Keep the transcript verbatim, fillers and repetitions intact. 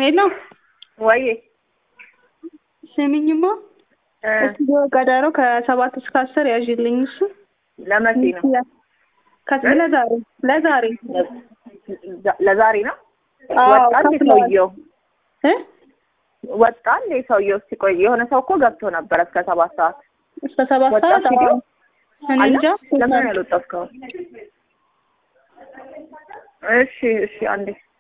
ሄሎ ወይ ስሚኝማ እስኪ ቀጠሮ ከሰባት እስከ አስር ያዥልኝ እሱ ለመቼ ነው? ከዚህ ለዛሬ ለዛሬ ለዛሬ ነው። አዎ ወጣን ሰውየው እ ወጣን ሰውየው ሲቆይ የሆነ ሰው እኮ ገብቶ ነበር እስከ ሰባት ሰዓት እስከ ሰባት ሰዓት አዎ እንጃ ለምን ያልወጣው እስካሁን? እሺ እሺ አንዴ